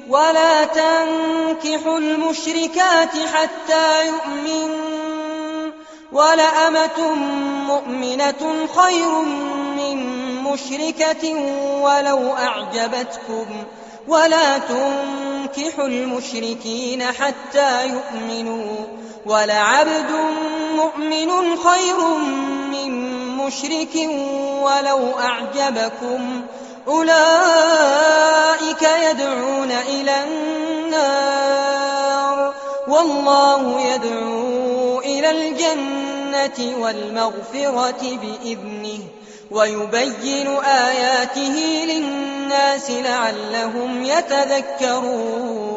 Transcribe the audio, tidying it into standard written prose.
ولا تنكحوا المشركات حتى يؤمنوا ولأمة مؤمنة خير من مشركة ولو أعجبتكم ولا تنكحوا المشركين حتى يؤمنوا ولعبد مؤمن خير من مشرك ولو أعجبكم أولئك يدعون إلى النار والله يدعو إلى الجنة والمغفرة بإذنه ويبين آياته للناس لعلهم يتذكرون